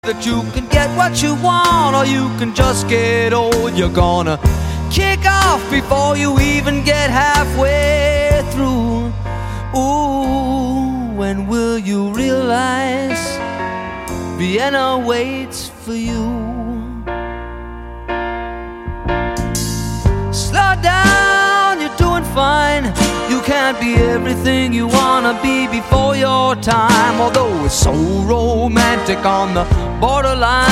that you can get what you want, or you can just get old. You're gonna kick off before you even get halfway through. Ooh, when will you realize Vienna waits for you? Slow down, you're doing fine. You can't be everything you wanna be before your time, although it's so romantic on the borderline.